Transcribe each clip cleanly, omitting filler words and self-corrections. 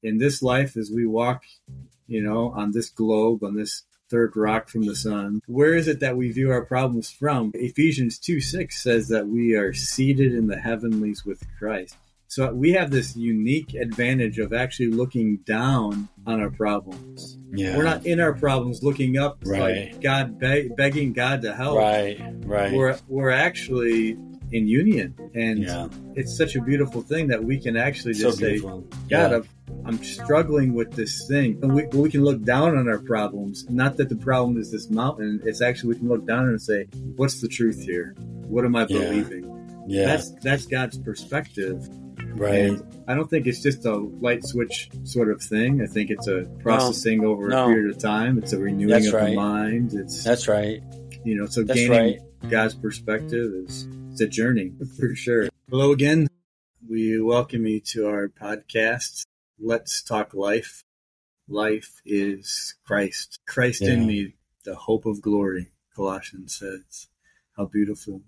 in this life as we walk, on this globe, on this third rock from the sun, where is it that we view our problems from? Ephesians 2:6 says that we are seated in the heavenlies with Christ. So we have this unique advantage of actually looking down on our problems. Yeah. We're not in our problems looking up, Right. like God begging God to help. Right. We're actually in union, and Yeah. it's such a beautiful thing that we can actually just say, beautiful. God, Yeah. I'm struggling with this thing. And we can look down on our problems. Not that the problem is this mountain. It's actually, we can look down and say, what's the truth here? What am I believing? Yeah. That's God's perspective. Right. And I don't think it's just a light switch sort of thing. I think it's a processing over a period of time. It's a renewing of the mind. That's right. So gaining God's perspective it's a journey for sure. Hello again. We welcome you to our podcast. Let's talk life. Life is Christ. Christ in me, the hope of glory, Colossians says. How beautiful.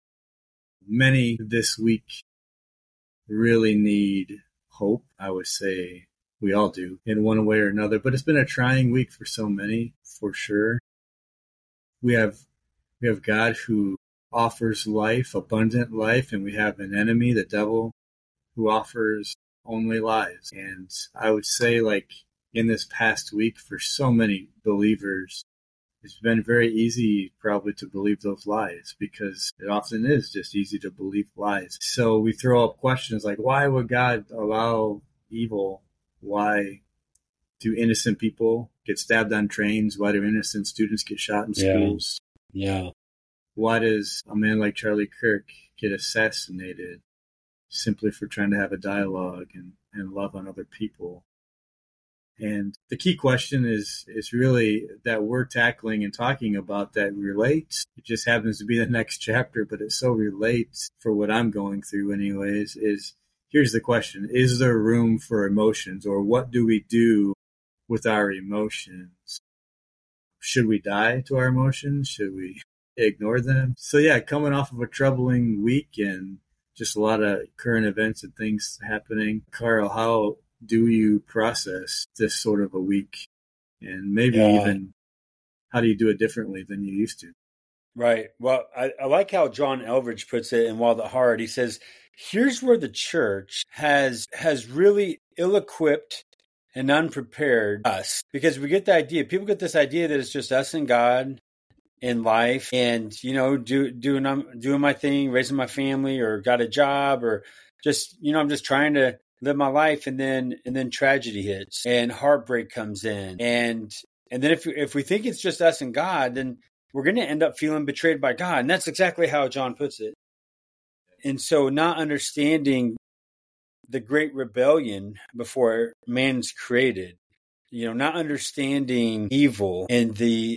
Many this week really need hope. I would say we all do in one way or another, but it's been a trying week for so many, for sure. We have God who offers life, abundant life, and we have an enemy, the devil, who offers only lies. And I would say, like, in this past week, for so many believers, it's been very easy probably to believe those lies, because it often is just easy to believe lies. So we throw up questions like, why would God allow evil? Why do innocent people get stabbed on trains? Why do innocent students get shot in schools? Yeah. Why does a man like Charlie Kirk get assassinated simply for trying to have a dialogue and love on other people? And the key question is really that we're tackling and talking about that relates. It just happens to be the next chapter, but it so relates for what I'm going through anyways, is here's the question. Is there room for emotions, or what do we do with our emotions? Should we die to our emotions? Should we ignore them? So yeah, coming off of a troubling week and just a lot of current events and things happening. Carl, how do you process this sort of a week? And maybe even how do you do it differently than you used to? Right. Well, I like how John Eldridge puts it in Wild at Heart. He says, here's where the church has really ill-equipped and unprepared us, because we get the idea. People get this idea that it's just us and God in life, and doing my thing, raising my family, or got a job, or just I'm just trying to live my life, and then tragedy hits and heartbreak comes in, and then if we think it's just us and God, then we're going to end up feeling betrayed by God, and that's exactly how John puts it. And so, not understanding the great rebellion before man's created, not understanding evil and the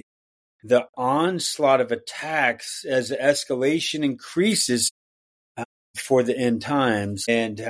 onslaught of attacks as the escalation increases for the end times. And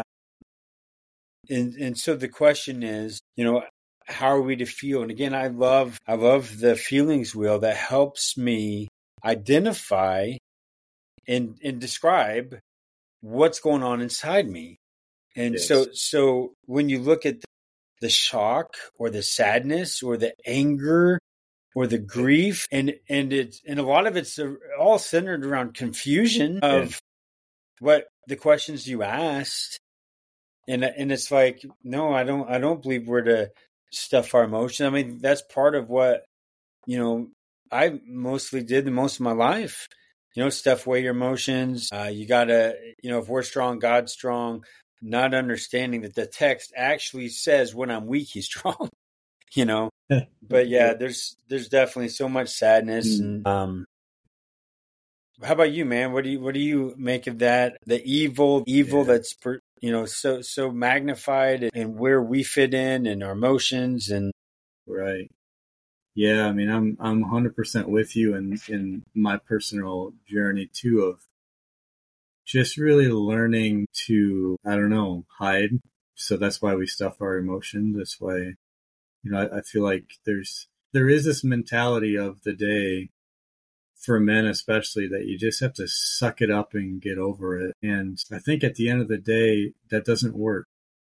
so the question is, how are we to feel? And again, I love the feelings wheel that helps me identify and describe what's going on inside me. And so when you look at the shock or the sadness or the anger or the grief, and a lot of it's all centered around confusion of what the questions you asked. And it's like, no, I don't believe we're to stuff our emotions. I mean, that's part of what, I mostly did most of my life, stuff away your emotions. You gotta, if we're strong, God's strong, not understanding that the text actually says when I'm weak, he's strong, but yeah, there's definitely so much sadness. And, how about you, man? What do you make of that? The evil that's, so magnified, and where we fit in our emotions and. Right. Yeah. I mean, I'm 100% with you in my personal journey too, of just really learning to, I don't know, hide. So that's why we stuff our emotions. That's why, I feel like there is this mentality of the day for men, especially, that you just have to suck it up and get over it. And I think at the end of the day, that doesn't work.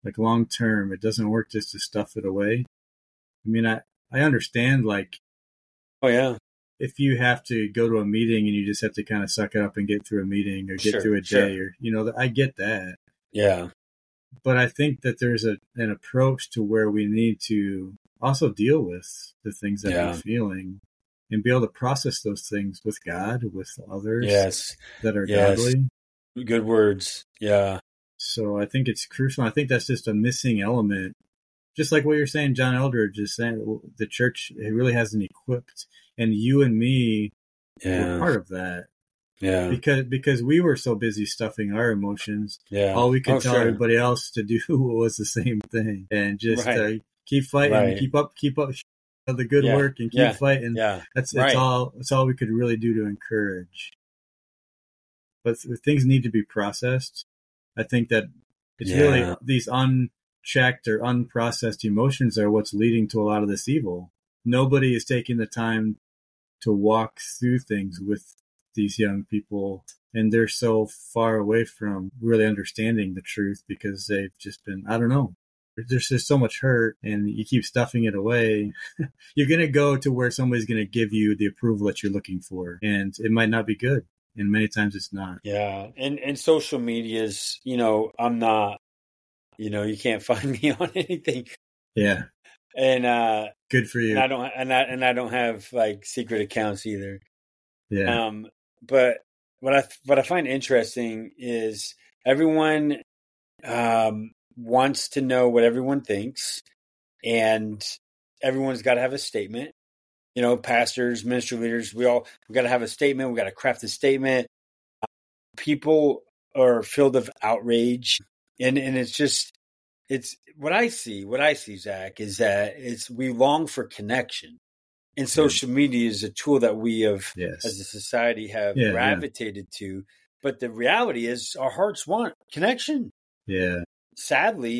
like long term. It doesn't work just to stuff it away. I mean, I understand, like, oh yeah, if you have to go to a meeting and you just have to kind of suck it up and get through a meeting or get through a day, or, you know, I get that. Yeah. But I think that there's an approach to where we need to also deal with the things that we're feeling and be able to process those things with God, with others that are godly. Good words. Yeah. So I think it's crucial. I think that's just a missing element. Just like what you're saying, John Eldredge is saying, the church, it really hasn't equipped. And you and me were part of that. Yeah. Because we were so busy stuffing our emotions. Yeah. All we could tell everybody else to do was the same thing. And just keep fighting, keep up the good work and keep fighting. Yeah. That's all we could really do to encourage. But things need to be processed. I think that it's really these unchecked or unprocessed emotions are what's leading to a lot of this evil. Nobody is taking the time to walk through things with these young people, and they're so far away from really understanding the truth because they've just been, I don't know, there's just so much hurt and you keep stuffing it away. You're going to go to where somebody's going to give you the approval that you're looking for, and it might not be good. And many times it's not. Yeah. And social media's, you know, I'm not, you know, you can't find me on anything. Yeah. And good for you. And I don't have like secret accounts either. Yeah. But what I find interesting is everyone wants to know what everyone thinks, and everyone's got to have a statement. You know, pastors, ministry leaders, we got to have a statement. We got to craft a statement. People are filled of outrage, and it's what I see, Zach, is that we long for connection, and social media is a tool that we have, as a society, have gravitated to. But the reality is, our hearts want connection. Yeah. Sadly,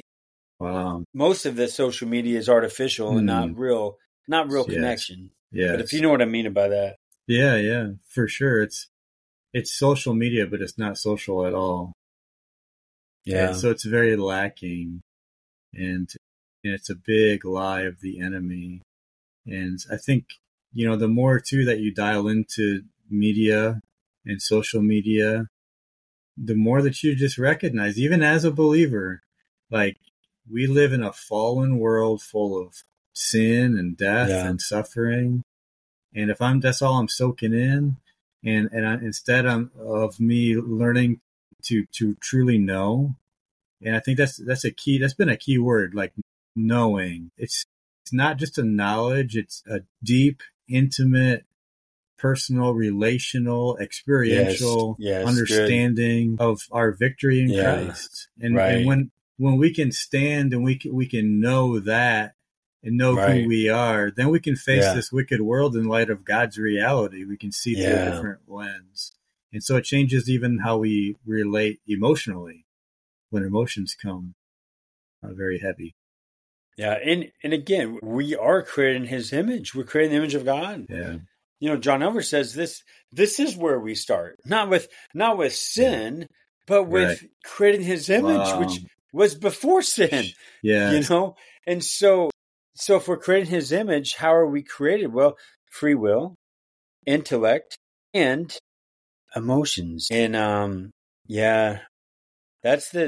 most of the social media is artificial and not real connection. Yeah. But if you know what I mean by that. Yeah, for sure. It's social media, but it's not social at all. Yeah. And so it's very lacking, and it's a big lie of the enemy. And I think, you know, the more too that you dial into media and social media, the more that you just recognize, even as a believer, like, we live in a fallen world full of sin and death and suffering. And if that's all I'm soaking in, and instead of me learning to truly know, and I think that's been a key word, like knowing. It's not just a knowledge, it's a deep, intimate, personal, relational, experiential understanding of our victory in Christ. And when we can stand and we can know that and know who we are, then we can face this wicked world in light of God's reality. We can see through a different lens. And so it changes even how we relate emotionally when emotions come very heavy. Yeah. And again, we are created in his image. We're created in the image of God. Yeah. You know, John Elver says this is where we start, not with sin, but with creating his image, which was before sin. Yeah. You know? And so if we're creating his image, how are we created? Well, free will, intellect, and emotions. And that's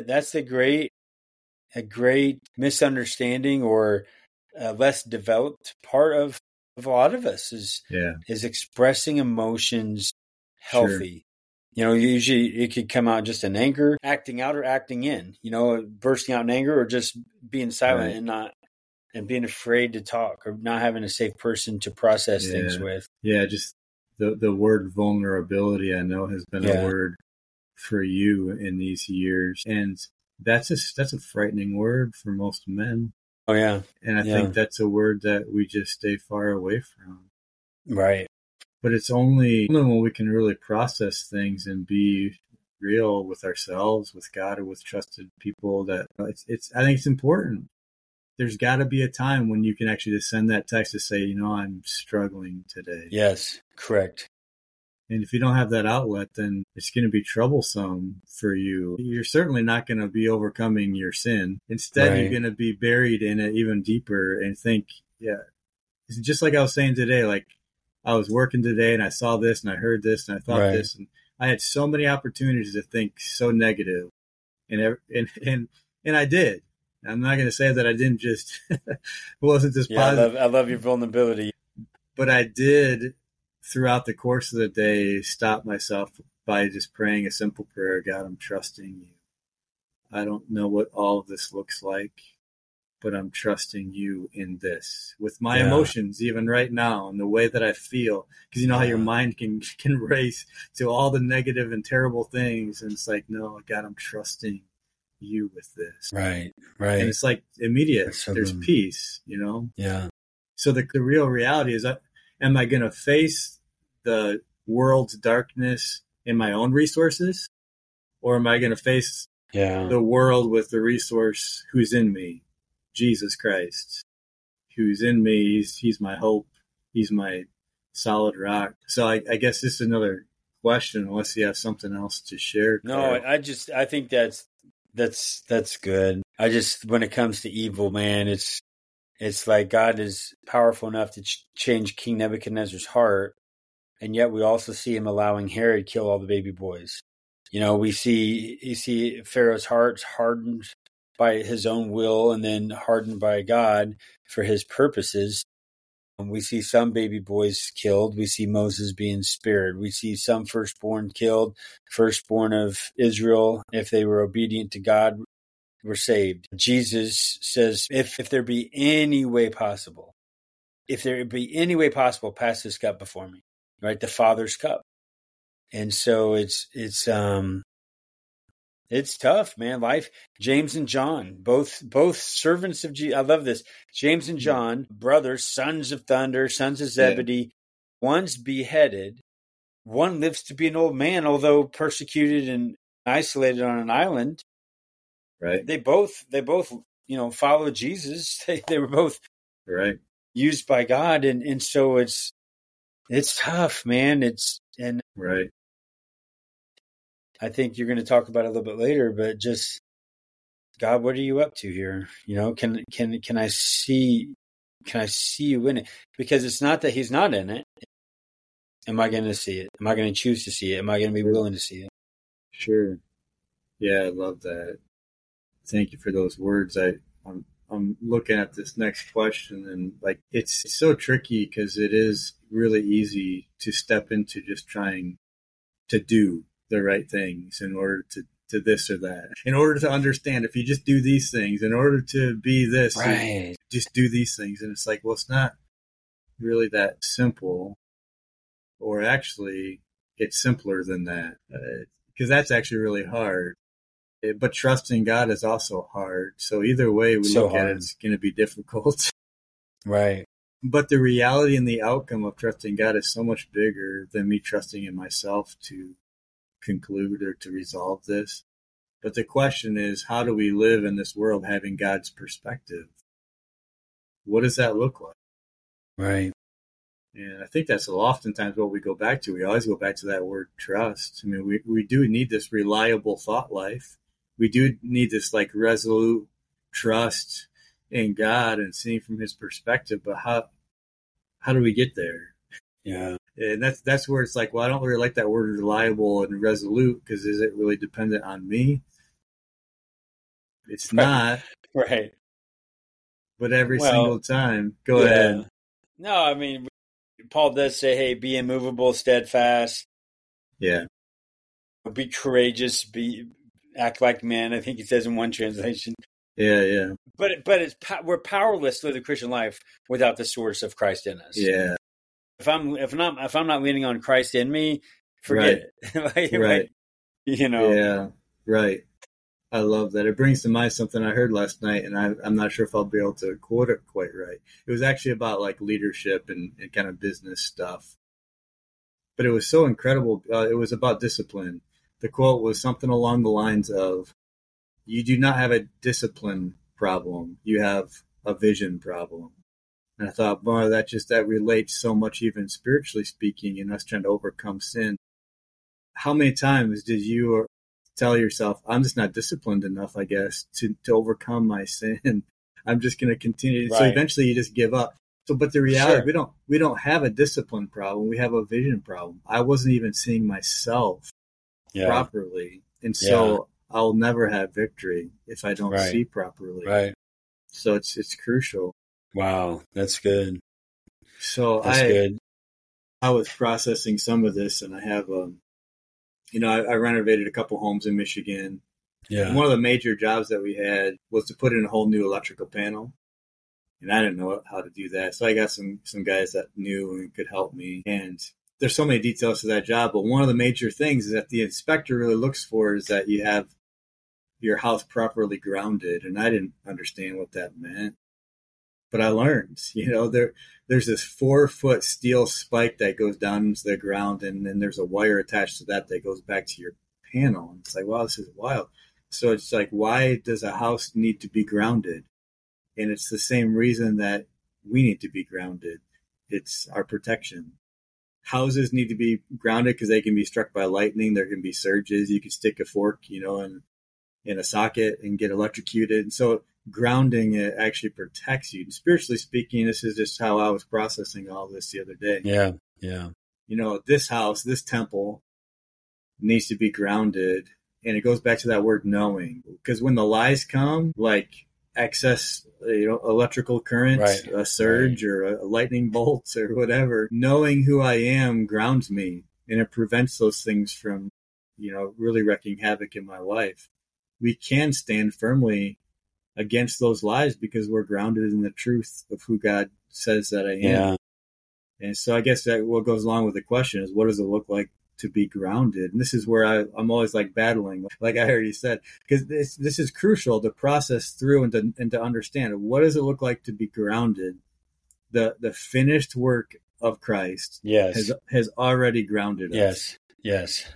a great misunderstanding or less developed part of a lot of us is expressing emotions healthy. Sure. You know, usually it could come out just in anger, acting out or acting in, you know, bursting out in anger, or just being silent and being afraid to talk, or not having a safe person to process things with. Yeah. Just the word vulnerability, I know, has been a word for you in these years. And that's a frightening word for most men. Oh, yeah. And I think that's a word that we just stay far away from. Right. But it's only when we can really process things and be real with ourselves, with God, or with trusted people that I think it's important. There's got to be a time when you can actually just send that text to say, you know, I'm struggling today. Yes, correct. And if you don't have that outlet, then it's going to be troublesome for you. You're certainly not going to be overcoming your sin. Instead, You're going to be buried in it even deeper and think, yeah, it's just like I was saying today, like I was working today and I saw this and I heard this and I thought this, and I had so many opportunities to think so negative, and I did. I'm not going to say that I didn't just wasn't just positive. I love your vulnerability, but I did throughout the course of the day stop myself by just praying a simple prayer. God, I'm trusting you. I don't know what all of this looks like, but I'm trusting you in this with my emotions, even right now, and the way that I feel. Because you know how your mind can race to all the negative and terrible things. And it's like, no, God, I'm trusting you with this. Right. And it's like immediate. There's peace, you know? Yeah. So the real reality is, am I going to face the world's darkness in my own resources? Or am I going to face the world with the resource who's in me? Jesus Christ, who's in me. He's my hope. He's my solid rock. So I guess this is another question, unless you have something else to share. Carl. No, I think that's good. When it comes to evil, man, it's like God is powerful enough to change King Nebuchadnezzar's heart, and yet we also see him allowing Herod kill all the baby boys. You know, you see Pharaoh's heart hardened by his own will and then hardened by God for his purposes. And we see some baby boys killed. We see Moses being spared. We see some firstborn killed. Firstborn of Israel, if they were obedient to God, were saved. Jesus says, if there be any way possible, pass this cup before me, right? The Father's cup. And so it's tough, man. Life. James and John, both servants of Jesus. I love this. James and John, brothers, sons of thunder, sons of Zebedee. One's beheaded. One lives to be an old man, although persecuted and isolated on an island. Right. They both, followed Jesus. They were both used by God, and so it's tough, man. Right. I think you're going to talk about it a little bit later, but just, God, what are you up to here? You know, can I see you in it? Because it's not that he's not in it. Am I going to see it? Am I going to choose to see it? Am I going to be willing to see it? Sure. Yeah, I love that. Thank you for those words. I'm looking at this next question, and like it's so tricky because it is really easy to step into just trying to do the right things in order to this or that, in order to understand. If you just do these things, in order to be this, just do these things. And it's like, well, it's not really that simple, or actually it's simpler than that, because that's actually really hard. But trusting God is also hard. So either way we look at it, it's going to be difficult. Right. But the reality and the outcome of trusting God is so much bigger than me trusting in myself to conclude or to resolve this. But the question is, how do we live in this world having God's perspective? What does that look like? Right. And I think that's oftentimes what we go back to. We always go back to that word trust. I mean, we do need this reliable thought life. We do need this like resolute trust in God and seeing from his perspective. But how do we get there? Yeah. And that's where it's like, well, I don't really like that word reliable and resolute, because is it really dependent on me? It's not. Right. But every single time. Go ahead. No, I mean, Paul does say, hey, be immovable, steadfast. Yeah. Be courageous, act like men. I think he says in one translation. Yeah. But we're powerless to live the Christian life without the source of Christ in us. Yeah. If I'm not leaning on Christ in me, forget it. Right. You know. Yeah. Right. I love that. It brings to mind something I heard last night, and I'm not sure if I'll be able to quote it quite right. It was actually about like leadership and kind of business stuff. But it was so incredible. It was about discipline. The quote was something along the lines of, you do not have a discipline problem. You have a vision problem. And I thought, boy, that relates so much, even spiritually speaking, in us trying to overcome sin. How many times did you tell yourself, I'm just not disciplined enough, I guess, to overcome my sin? I'm just going to continue. Right. So eventually you just give up. So, but the reality, we don't have a discipline problem. We have a vision problem. I wasn't even seeing myself properly. And so I'll never have victory if I don't see properly. Right. So it's crucial. Wow. That's good. So I was processing some of this, and I have, I renovated a couple homes in Michigan. Yeah. And one of the major jobs that we had was to put in a whole new electrical panel. And I didn't know how to do that. So I got some guys that knew and could help me. And there's so many details to that job. But one of the major things is that the inspector really looks for is that you have your house properly grounded. And I didn't understand what that meant. But I learned, there's this 4-foot steel spike that goes down into the ground. And then there's a wire attached to that goes back to your panel. And it's like, wow, this is wild. So it's like, why does a house need to be grounded? And it's the same reason that we need to be grounded. It's our protection. Houses need to be grounded because they can be struck by lightning. There can be surges. You can stick a fork, in a socket and get electrocuted. And so grounding it actually protects you. And spiritually speaking, this is just how I was processing all this the other day. Yeah, yeah. This house, this temple needs to be grounded. And it goes back to that word knowing. Because when the lies come, like excess, electrical current, a surge or a lightning bolt or whatever, knowing who I am grounds me, and it prevents those things from, really wreaking havoc in my life. We can stand firmly against those lies because we're grounded in the truth of who God says that I am. Yeah. And so I guess that what goes along with the question is, what does it look like to be grounded? And this is where I'm always battling, like I already said, because this is crucial to process through and to understand. What does it look like to be grounded? The finished work of Christ has already grounded us. Yes.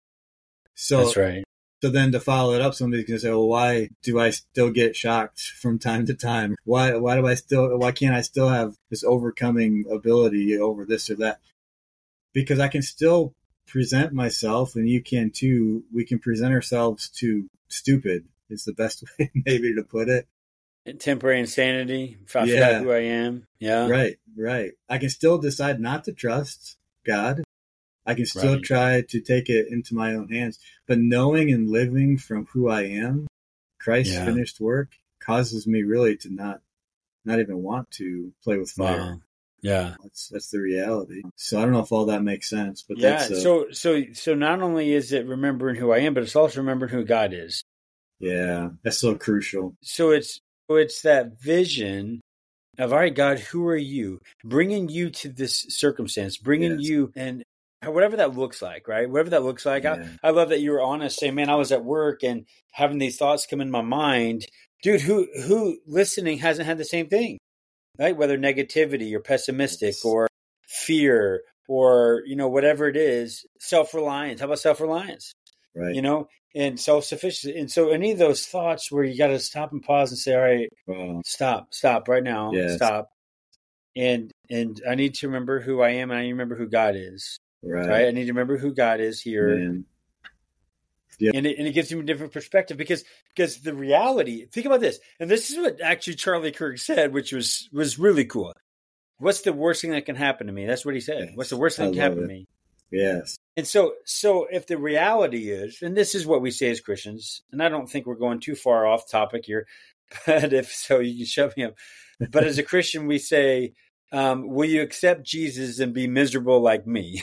So that's right. So then to follow it up, somebody's going to say, well, why do I still get shocked from time to time? Why can't I still have this overcoming ability over this or that? Because I can still present myself, and you can too. We can present ourselves to stupid. It's the best way maybe to put it. Temporary insanity. If I feel like who I am. Yeah. Right. I can still decide not to trust God. I can still try to take it into my own hands. But knowing and living from who I am, Christ's finished work, causes me really to not even want to play with fire. Wow. Yeah, that's the reality. So I don't know if all that makes sense, but so not only is it remembering who I am, but it's also remembering who God is. Yeah, that's so crucial. So it's that vision of, all right, God, who are you? Bringing you to this circumstance, bringing you, and whatever that looks like, right? Whatever that looks like. Yeah. I love that you were honest, saying, man, I was at work and having these thoughts come in my mind. Dude, who listening hasn't had the same thing? Right? Whether negativity or pessimistic or fear or, whatever it is, self-reliance. How about self-reliance? Right. And self-sufficiency. And so any of those thoughts where you got to stop and pause and say, all right, stop right now. Yes. Stop. And I need to remember who I am, and I need to remember who God is. Right. I need to remember who God is here. Man. Yeah. And it gives him a different perspective because the reality, think about this. And this is what actually Charlie Kirk said, which was really cool. What's the worst thing that can happen to me? That's what he said. Yes. What's the worst thing that can happen to me? Yes. And so if the reality is, and this is what we say as Christians, and I don't think we're going too far off topic here, but if so, you can shut me up. But as a Christian, we say, will you accept Jesus and be miserable like me?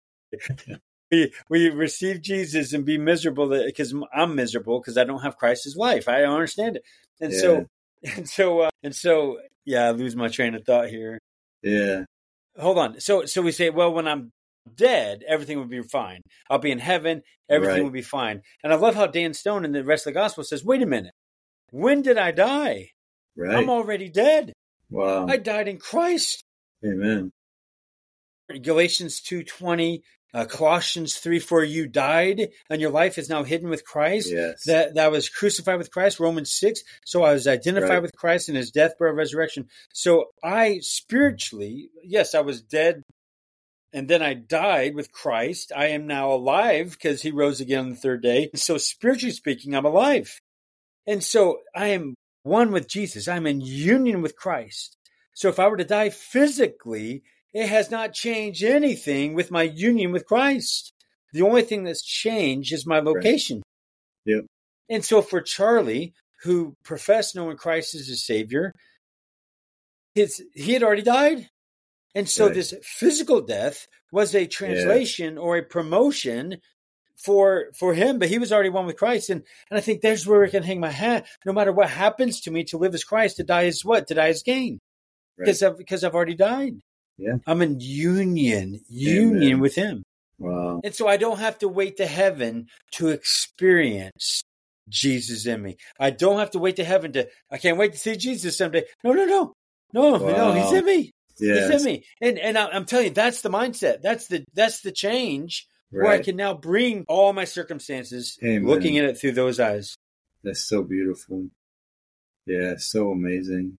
We receive Jesus and be miserable because I'm miserable because I don't have Christ's life. I don't understand it. And so, I lose my train of thought here. Yeah. Hold on. So we say, well, when I'm dead, everything will be fine. I'll be in heaven. Everything will be fine. And I love how Dan Stone in the rest of the gospel says, wait a minute. When did I die? Right. I'm already dead. Wow. I died in Christ. Amen. Galatians 2:20 Colossians 3, for you died and your life is now hidden with Christ. Yes. That I was crucified with Christ. Romans 6. So I was identified with Christ in his death, burial, resurrection. So I spiritually, yes, I was dead and then I died with Christ. I am now alive because he rose again on the third day. So spiritually speaking, I'm alive. And so I am one with Jesus. I'm in union with Christ. So if I were to die physically, it has not changed anything with my union with Christ. The only thing that's changed is my location. Right. Yep. And so for Charlie, who professed knowing Christ as his Savior, he had already died. And so this physical death was a translation or a promotion for him, but he was already one with Christ. And I think there's where I can hang my hat. No matter what happens to me, to live as Christ, to die is what? To die is gain. Because I've already died. Yeah. I'm in union with him. Wow. And so I don't have to wait to heaven to experience Jesus in me. I don't have to wait to heaven I can't wait to see Jesus someday. No. No, he's in me. Yes. He's in me. And I'm telling you, that's the mindset. That's the change where I can now bring all my circumstances, looking at it through those eyes. That's so beautiful. Yeah, so amazing.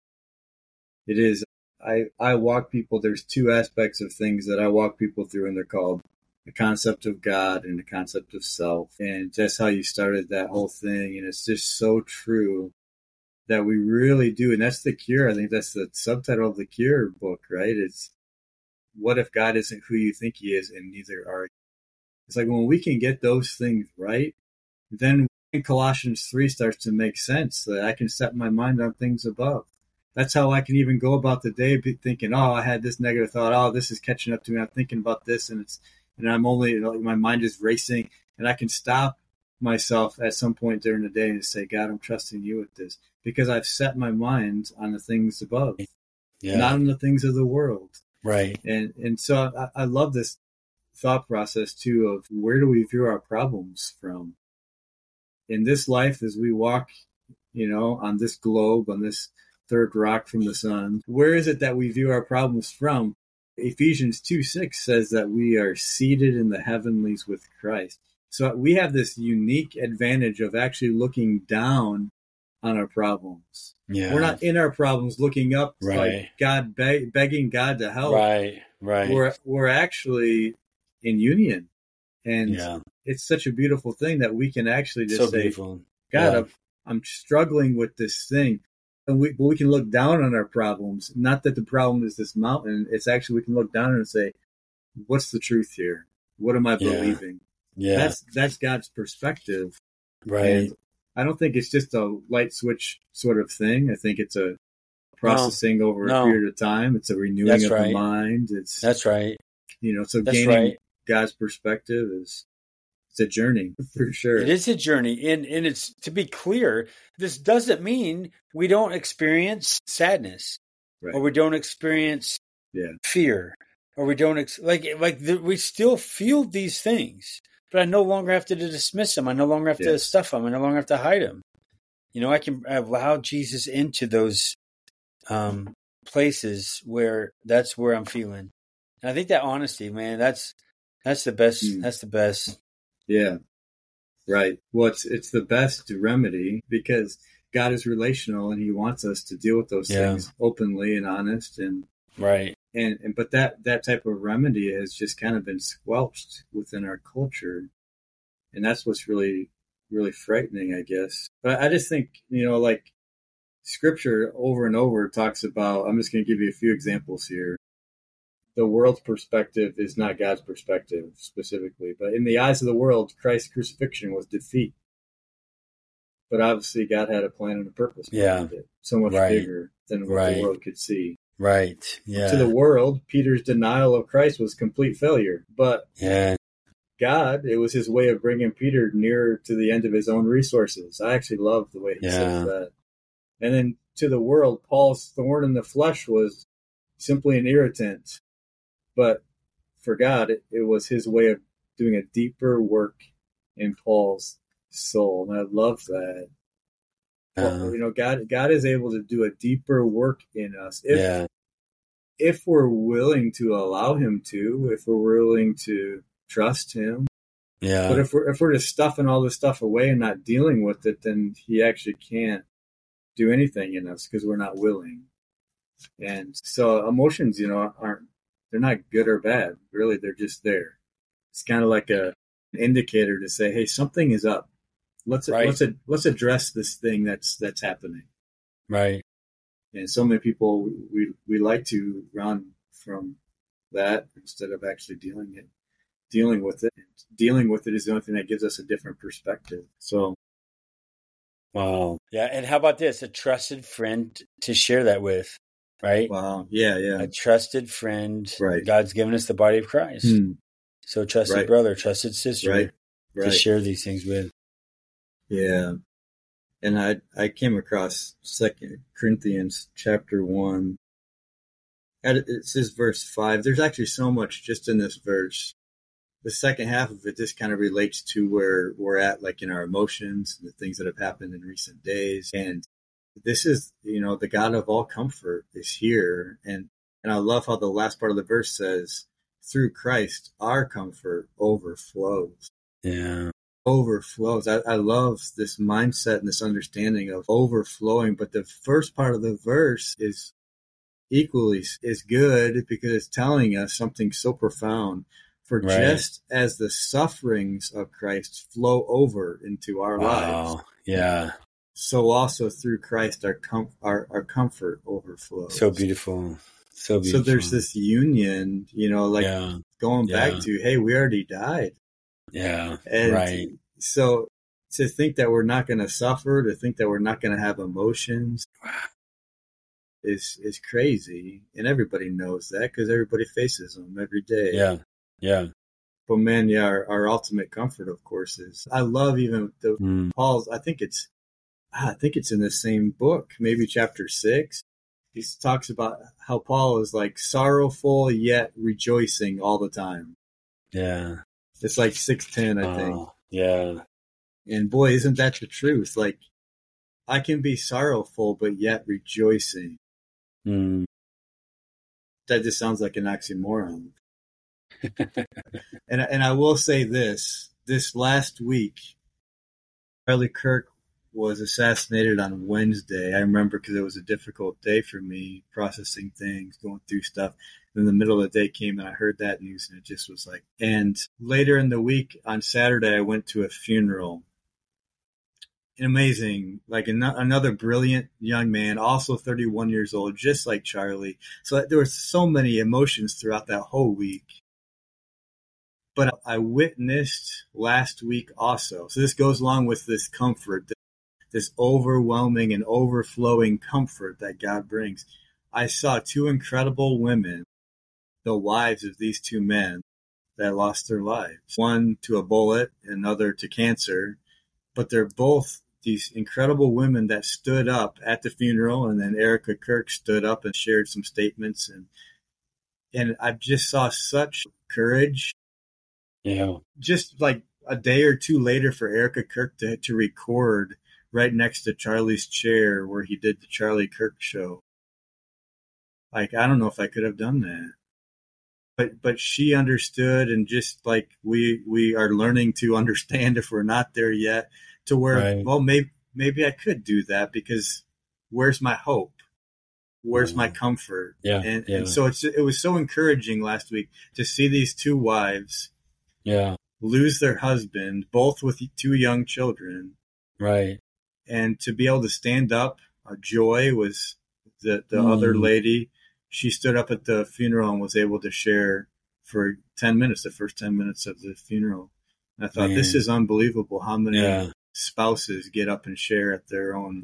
It is. I walk people, there's two aspects of things that I walk people through, and they're called the concept of God and the concept of self. And just how you started that whole thing, and it's just so true that we really do. And that's the cure. I think that's the subtitle of the Cure book, right? It's what if God isn't who you think he is, and neither are you? It's like when we can get those things right, then Colossians 3 starts to make sense, that I can set my mind on things above. That's how I can even go about the day thinking, oh, I had this negative thought. Oh, this is catching up to me. I'm thinking about this, and I'm only, my mind is racing, and I can stop myself at some point during the day and say, God, I'm trusting you with this, because I've set my mind on the things above, not on the things of the world. Right. And so I love this thought process too of where do we view our problems from in this life as we walk, on this globe, on this third rock from the sun. Where is it that we view our problems from? Ephesians 2:6 says that we are seated in the heavenlies with Christ. So we have this unique advantage of actually looking down on our problems. Yeah. We're not in our problems looking up like God, begging God to help. Right. We're actually in union. And it's such a beautiful thing that we can actually just say, beautiful. God, I'm struggling with this thing. And we can look down on our problems. Not that the problem is this mountain. It's actually, we can look down and say, what's the truth here? What am I believing? Yeah. That's God's perspective. Right. And I don't think it's just a light switch sort of thing. I think it's a processing over a period of time. It's a renewing of the mind. That's right. So gaining God's perspective it's a journey for sure. It is a journey. And it's, to be clear, this doesn't mean we don't experience sadness or we don't experience fear or we don't, we still feel these things, but I no longer have to dismiss them. I no longer have to stuff them. I no longer have to hide them. I can allow Jesus into those places where that's where I'm feeling. And I think that honesty, man, that's the best. That's the best. Yeah, right. Well, it's the best remedy because God is relational and he wants us to deal with those things openly and honest. And but that type of remedy has just kind of been squelched within our culture. And that's what's really, really frightening, I guess. But I just think, scripture over and over talks about, I'm just going to give you a few examples here. The world's perspective is not God's perspective specifically, but in the eyes of the world, Christ's crucifixion was defeat. But obviously God had a plan and a purpose behind it, so much bigger than what the world could see. Right. Yeah. To the world, Peter's denial of Christ was complete failure, but God, it was his way of bringing Peter nearer to the end of his own resources. I actually love the way he says that. And then to the world, Paul's thorn in the flesh was simply an irritant. But for God, it was his way of doing a deeper work in Paul's soul. And I love that. God is able to do a deeper work in us if we're willing to allow him to, if we're willing to trust him. Yeah. But if we're just stuffing all this stuff away and not dealing with it, then he actually can't do anything in us because we're not willing. And so emotions, they're not good or bad. Really, they're just there. It's kind of like an indicator to say, hey, something is up. Let's address this thing that's happening. Right. And so many people, we like to run from that instead of actually dealing with it. Dealing with it is the only thing that gives us a different perspective. So, wow. Yeah. And how about this? A trusted friend to share that with, right? Wow. Yeah. A trusted friend. Right. God's given us the body of Christ. So a trusted brother, trusted sister to share these things with. Yeah. And I came across 2 Corinthians chapter 1. It says verse 5. There's actually so much just in this verse. The second half of it just kind of relates to where we're at, like in our emotions, the things that have happened in recent days. And this is, the God of all comfort is here. And I love how the last part of the verse says, through Christ, our comfort overflows. Yeah. Overflows. I love this mindset and this understanding of overflowing. But the first part of the verse is equally is good because it's telling us something so profound. For just as the sufferings of Christ flow over into our lives, so also through Christ our comfort overflows. So beautiful. So there's this union, going back to, hey, we already died. Yeah. And so to think that we're not going to suffer, to think that we're not going to have emotions is crazy. And everybody knows that because everybody faces them every day. Yeah. Yeah. But man, our ultimate comfort, of course, is I love even Paul's. I think it's in the same book, maybe chapter 6. He talks about how Paul is like sorrowful yet rejoicing all the time. Yeah, it's like 6:10, I think. Yeah, and boy, isn't that the truth? Like, I can be sorrowful but yet rejoicing. That just sounds like an oxymoron. And I will say this last week, Charlie Kirk was assassinated on Wednesday. I remember because it was a difficult day for me, processing things, going through stuff. And then the middle of the day came and I heard that news and it just was like, and later in the week on Saturday, I went to a funeral. Amazing, like another brilliant young man, also 31 years old, just like Charlie. So there were so many emotions throughout that whole week. But I witnessed last week also. So this goes along with this comfort, this overwhelming and overflowing comfort that God brings. I saw two incredible women, the wives of these two men that lost their lives. One to a bullet, another to cancer. But they're both these incredible women that stood up at the funeral. And then Erica Kirk stood up and shared some statements. And I just saw such courage. Yeah. Just like a day or two later for Erica Kirk to record right next to Charlie's chair where he did the Charlie Kirk show. Like, I don't know if I could have done that. But she understood, and just like we are learning to understand if we're not there yet, to where, well, maybe I could do that, because where's my hope? Where's my comfort? Yeah. And so it was so encouraging last week to see these two wives lose their husband, both with two young children. Right. And to be able to stand up. Joy was the other lady. She stood up at the funeral and was able to share for 10 minutes, the first 10 minutes of the funeral. And I thought, this is unbelievable how many spouses get up and share at their own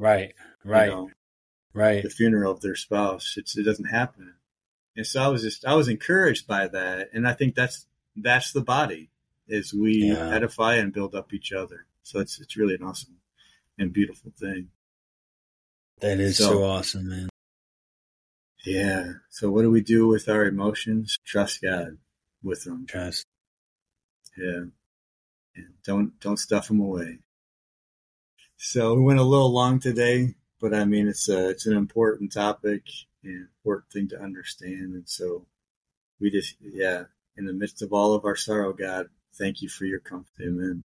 the funeral of their spouse. It doesn't happen. And so I was encouraged by that. And I think that's the body, is we edify and build up each other. So it's really an awesome and beautiful thing. That is so awesome, man. Yeah. So what do we do with our emotions? Trust God with them. Trust. Yeah. And don't stuff them away. So we went a little long today, but I mean, it's an important topic and important thing to understand. And so we just, In the midst of all of our sorrow, God, thank you for your comfort. Amen.